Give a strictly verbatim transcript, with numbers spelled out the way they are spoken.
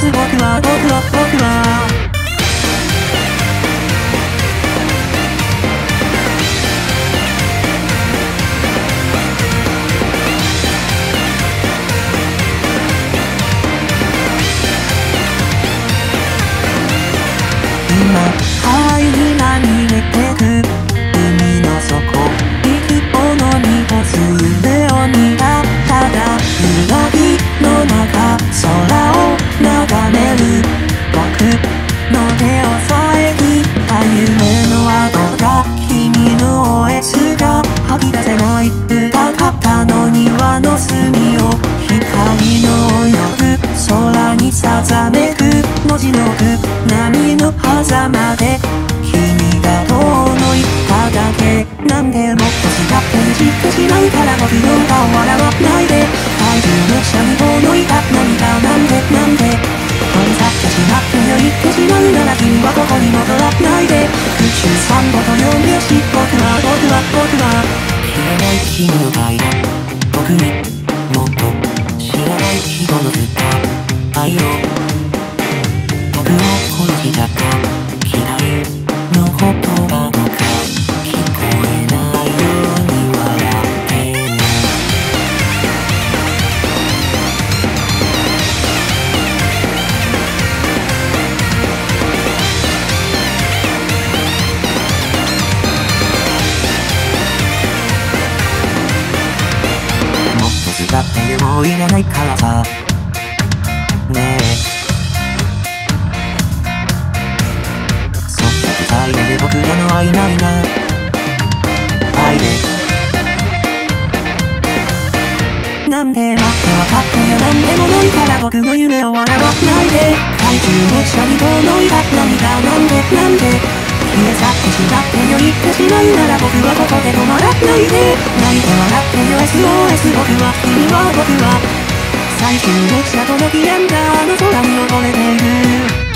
ス僕は僕は僕は今ハイにまみれてく海の底幾度に干す夢を見たただ裏木の中空を眺める僕の手を遮った夢の跡が君の オーエス が吐き出せない歌ったの庭の隅を光の泳ぐ空にさざめく文字の句波の狭間で君が遠のいただけなんでもっとしたってじってしまうから僕の歌を笑わないで怪獣の下に遠のいた涙なんでなんで取り去ってしまってよ言ってしまうなら君はここに戻らないで空中散歩と呼んでし僕は僕は僕は消えない君の愛だ僕にもっと知らない人のずっと愛を僕を殺しちゃった期待の言葉とか聞こえないように笑ってるもっと使ってでもいらないからさねえ愛で僕らの愛ないな愛でなんで待ってわかってよなんでもないから僕の夢を笑わないで怪獣の下に遠のいた涙なんでなんで消え去ってしまってよ言ってしまうなら僕はここで止まらないで泣いて笑ってよ エスオーエス 僕は君は僕は最終列車とのきやんだあの空に溺れている